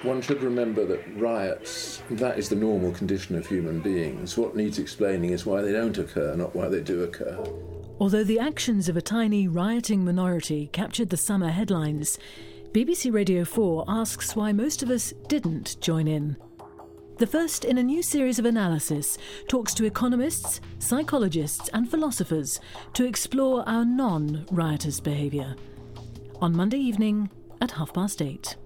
One should remember that riots, that is the normal condition of human beings. What needs explaining is why they don't occur, not why they do occur. Although the actions of a tiny rioting minority captured the summer headlines, BBC Radio 4 asks why most of us didn't join in. The first in a new series of analysis talks to economists, psychologists and philosophers to explore our non-riotous behaviour. On Monday evening at 8:30.